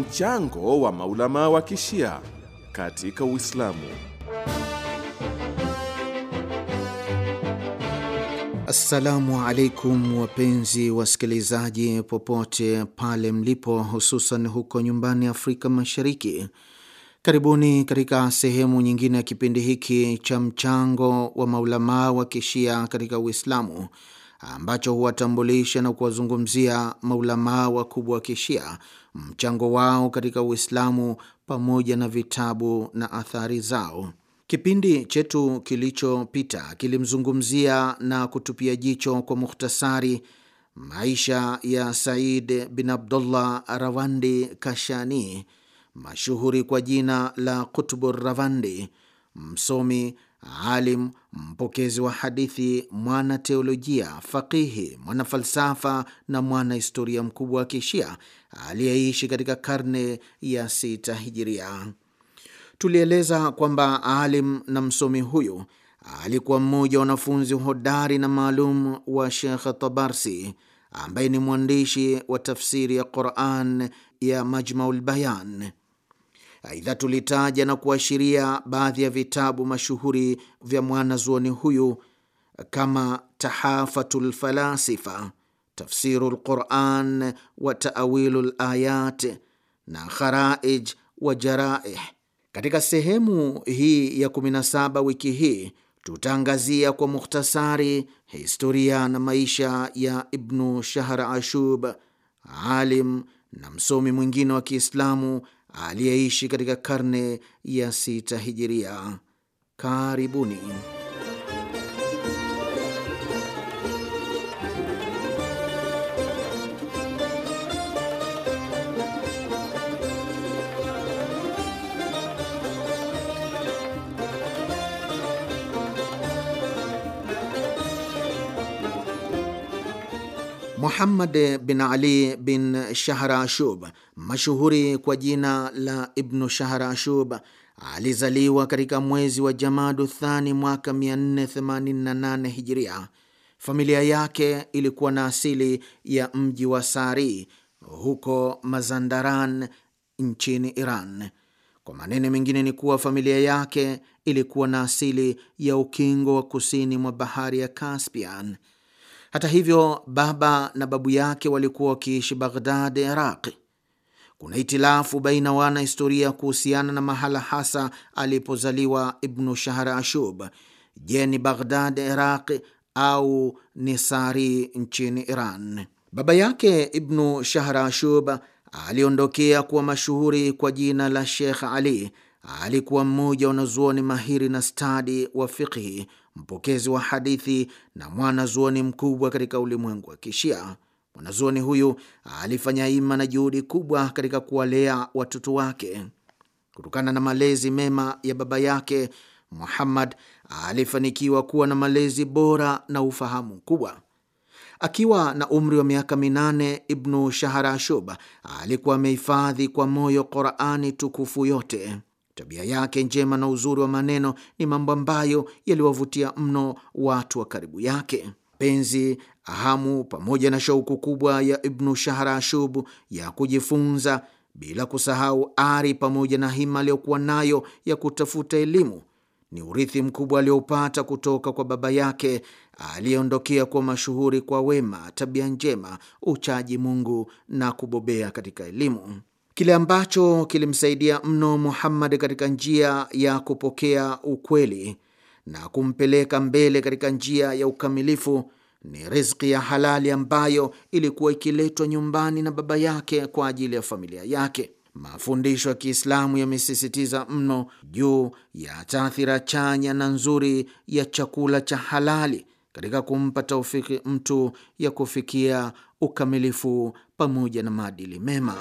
Mchango wa maulama wa Kishia katika Uislamu. Assalamu alaikum wapenzi wasikilizaji popote pale mlipo, hususan huko nyumbani Afrika Mashariki. Karibuni katika sehemu nyingine ya kipindi hiki cha mchango wa maulamaa wa Kishia katika Uislamu, ambacho huwatambulisha na kuwazungumzia maulamaa wakubwa wa Kishia, mchango wao katika Uislamu pamoja na vitabu na athari zao. Kipindi chetu kilichopita kilimzungumzia na kutupia jicho kwa mukhtasari maisha ya Said bin Abdullah Rawandi Kashani, mashuhuri kwa jina la Qutbur Rawandi, msomi, alim, mpokezi wa hadithi, mwana teolojia, faqihi, mwana falsafa na mwana historia mkubwa wa Kishia aliyeishi katika karne ya 6 Hijiria. Tulieleza kwamba alim na msomi huyu alikuwa mmoja wa wanafunzi hodari na maalum wa Sheikh Tabarsi, ambaye ni mwandishi wa tafsiri ya Quran ya Majmaul Bayan. Aidha, tulitaja na kuashiria baadhi ya vitabu mashuhuri vya mwanazuoni huyu kama Tahafatul Falasifa, Tafsirul Quran wa Ta'wilul Ayat na Kharaij wa Jaraih. Katika sehemu hii ya 17 wiki hii tutaangazia kwa mukhtasari historia na maisha ya Ibnu Shahr Ashub, alim na msomi mwingine wa Kiislamu aliyeishi katika karne ya 6 Hijiria. Karibuni. Muhammad bin Ali bin Shahr Ashub, mashuhuri kwa jina la Ibnu Shahr Ashub, alizaliwa katika mwezi wa Jamadu Thani mwaka 488 Hijiria. Familia yake ilikuwa na asili ya mji wa Sari huko Mazandaran nchini Iran. Kwa maneno mengine ni kuwa familia yake ilikuwa na asili ya ukingo wa kusini mwa bahari ya Caspian. Hata hivyo, baba na babu yake walikuwa wakiishi Baghdad, Iraq. Kuna itilafu baina wana historia kuhusiana na mahala hasa alipozaliwa Ibnu Shahr Ashub. Je, ni Baghdad, Iraq au ni Sari nchini Iran? Baba yake Ibnu Shahr Ashub aliondokea kuwa mashuhuri kwa jina la Sheikh Ali. Alikuwa mmoja wa wanazuoni mahiri na stadi wa fiqhi, mpokezi wa hadithi na mwanazuoni mkubwa katika ulimwengu wa Kishia. Mwanazuoni huyu alifanya ima na juhudi kubwa katika kuwalea watoto wake. Kutokana na malezi mema ya baba yake, Muhammad alifanikiwa kuwa na malezi bora na ufahamu mkubwa. Akiwa na umri wa miaka 8, Ibnu Shahr Ashub alikuwa amehifadhi kwa moyo Qurani tukufu yote. Tabia yake njema na uzuri wa maneno ni mambo ambayo yaliwavutia mno watu wa karibu yake. Penzi, hamu pamoja na shauku kubwa ya Ibnu Shahr Ashub ya kujifunza, bila kusahau ari pamoja na hima aliyokuwa nayo ya kutafuta elimu, ni urithi mkubwa aliopata kutoka kwa baba yake aliyeondokea kwa mashuhuri kwa wema, tabia njema, uchaji Mungu na kubobea katika elimu. Kile ambacho kilimsaidia mno Muhammad katika njia ya kupokea ukweli na kumpeleka mbele katika njia ya ukamilifu ni riziki ya halali ambayo ilikuwa ikiletwa nyumbani na baba yake kwa ajili ya familia yake. Mafundisho ya Kiislamu yamesisitiza mno juu ya taathira chanya na nzuri ya chakula cha halali katika kumpa taufiki mtu ya kufikia ukamilifu pamoja na maadili mema.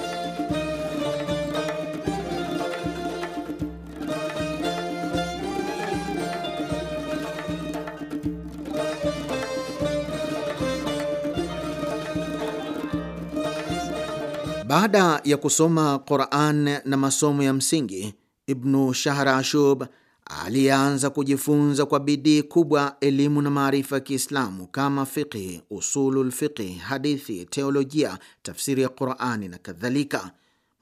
Baada ya kusoma Quran na masomo ya msingi, Ibnu Shahr Ashub alianza kujifunza kwa bidii kubwa elimu na maarifa ya Kiislamu kama fiqhi, usulul fiqhi, hadithi, teolojia, tafsiri ya Qurani na kadhalika.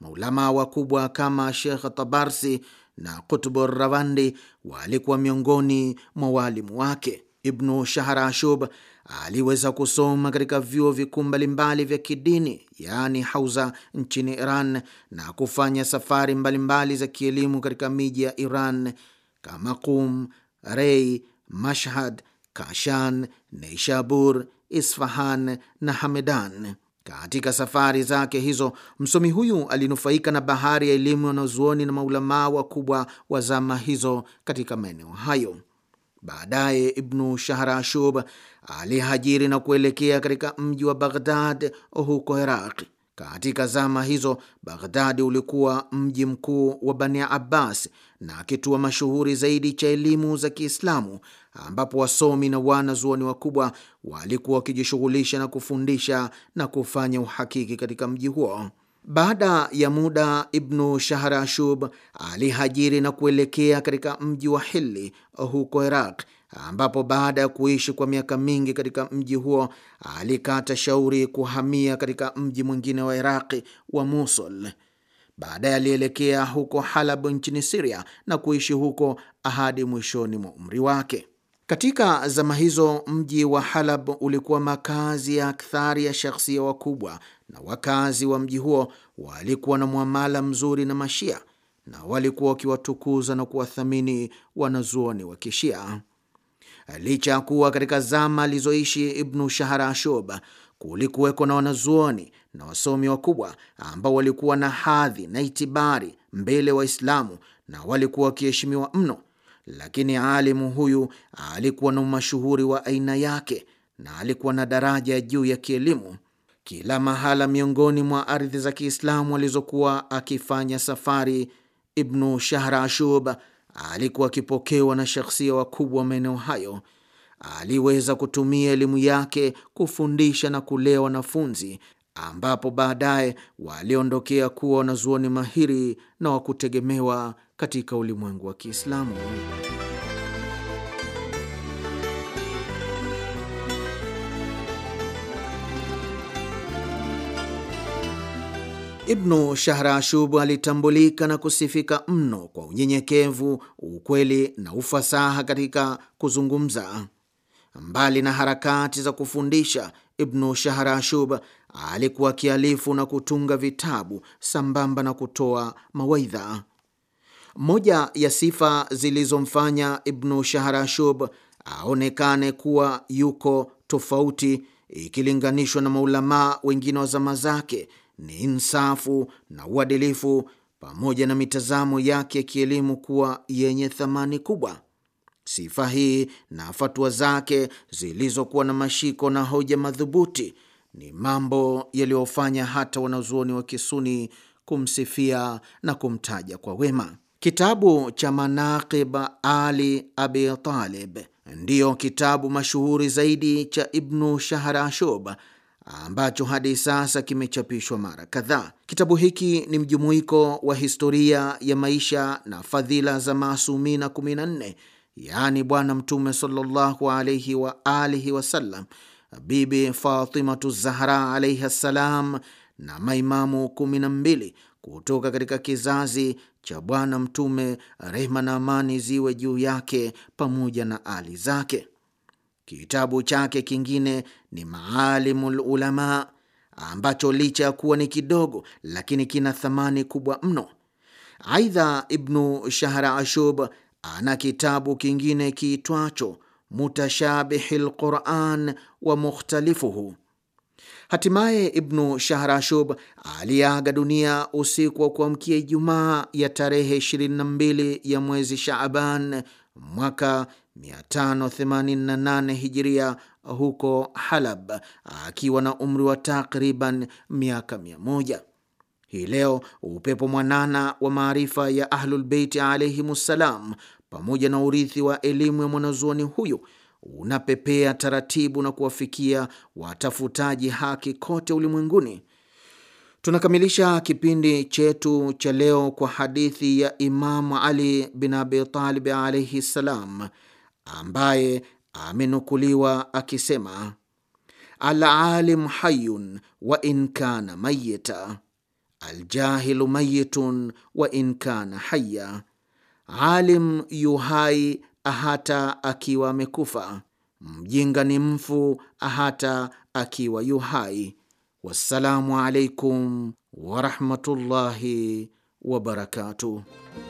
Maulama wakubwa kama Sheikh Tabarsi na Qutbu Rawandi walikuwa miongoni mwa walimu wake. Ibnu Shahrashub aliweza kusoma katika vyuo vikuu mbalimbali vya kidini, yaani hauza, nchini Iran, na kufanya safari mbalimbali za kielimu katika miji ya Iran kama Qum, Rei, Mashhad, Kashan, Neishabur, Isfahan na Hamedan. Katika safari zake hizo, msomi huyu alinufaika na bahari ya elimu ya wanazuoni na maulamaa wakubwa wa zama hizo katika maeneo hayo. Baadaye Ibnu Shahrashub alihajiri na kuelekea katika mji wa Baghdad huko Iraqi. Katika zama hizo, Baghdad ulikuwa mji mkuu wa Bani Abbas na kituo mashuhuri zaidi cha elimu za Kiislamu, ambapo wasomi na wanazuoni wakubwa walikuwa wakijishughulisha na kufundisha na kufanya uhakiki katika mji huo. Baada ya muda, Ibnu Shahrashub alihajiri na kuelekea katika mji wa Hili huko Iraq, ambapo baada ya kuishi kwa miaka mingi katika mji huo alikata shauri kuhamia katika mji mwingine wa Iraqi wa Mosul. Baadaye alielekea huko Halab nchini Syria na kuishi huko hadi mwishoni mwa umri wake. Katika zama hizo, mji wa Halab ulikuwa makazi ya akthari ya shakhsia wakubwa, na wakazi wa mji huo walikuwa na muamala mzuri na Mashia, na walikuwa wakiwatukuza na kuwathamini wanazuoni wa Kishia. Licha ya kuwa katika zama alizoishi Ibnu Shahrashub kulikuweko na wanazuoni na wasomi wakubwa ambao walikuwa na hadhi na itibari mbele Waislamu na walikuwa wakiheshimiwa mno, lakini alimu huyu alikuwa na umashuhuri wa aina yake na alikuwa na daraja ya juu ya kielimu. Kila mahala miongoni mwa ardhi za Kiislamu alizokuwa akifanya safari, Ibnu Shahrashub alikuwa akipokewa na shakhsia wakubwa wa maeneo hayo. Aliweza kutumia elimu yake kufundisha na kulea wanafunzi, ambapo baadaye waliondokea kuwa wanazuoni mahiri na wa kutegemewa katika ulimwengu wa Kiislamu. Ibnu Shahrashub alitambulika na kusifika mno kwa unyenyekevu, ukweli na ufasaha katika kuzungumza. Mbali na harakati za kufundisha, Ibnu Shahrashub alikuwa akialifu na kutunga vitabu sambamba na kutoa mawaidha. Moja ya sifa zilizomfanya Ibnu Shahrashub aonekane kuwa yuko tofauti ikilinganishwa na maulamaa wengine wa zama zake ni insafu na uadilifu, pamoja na mitazamo yake ya kielimu kuwa yenye thamani kubwa. Sifa hii na fatwa zake zilizokuwa na mashiko na hoja madhubuti ni mambo yaliyofanya hata wanazuoni wa Kisuni kumsifia na kumtaja kwa wema. Kitabu cha Manaqib Ali Abi Talib ndiyo kitabu mashuhuri zaidi cha Ibnu Shahrashub, ambacho hadi sasa kimechapishwa mara kadhaa. Kitabu hiki ni mjumuiko wa historia ya maisha na fadhila za maasumina 14, yaani Bwana Mtume sallallahu alaihi wa alihi wasallam, Bibi Fatimatu Zahra alaihi salam, na maimamu 12 kutoka katika kizazi cha Bwana Mtume, rehma na amani ziwe juu yake, pamoja na ali zake. Kitabu chake kingine ni Maalimul Ulama, ambacho licha ya kuwa ni kidogo lakini kina thamani kubwa mno. Aidha, Ibnu Shahrashub ana kitabu kingine kiitwacho Mutashabihil Quran wa Mukhtalifuhu. Hatimaye Ibnu Shahrashub aliaga dunia usiku wa kuamkia Ijumaa ya tarehe 22 ya mwezi Shaaban mwaka 588 Hijiria huko Halab, akiwa na umri wa takriban miaka 100. Hii leo upepo mwanana wa maarifa ya Ahlulbeiti alaihimussalam pamoja na urithi wa elimu ya mwanazuoni huyu unapepea taratibu na kuwafikia watafutaji haki kote ulimwenguni. Tunakamilisha kipindi chetu cha leo kwa hadithi ya Imamu Ali bin Abi Talib alaihi salam, ambaye amenukuliwa akisema: al-alim hayyun wa in kana mayyita, aljahilu mayitun wa in kana hayya, alim yuhai hata akiwa amekufa, mjinga ni mfu hata akiwa yuhai. Wassalamu alaikum warahmatullahi wabarakatuh.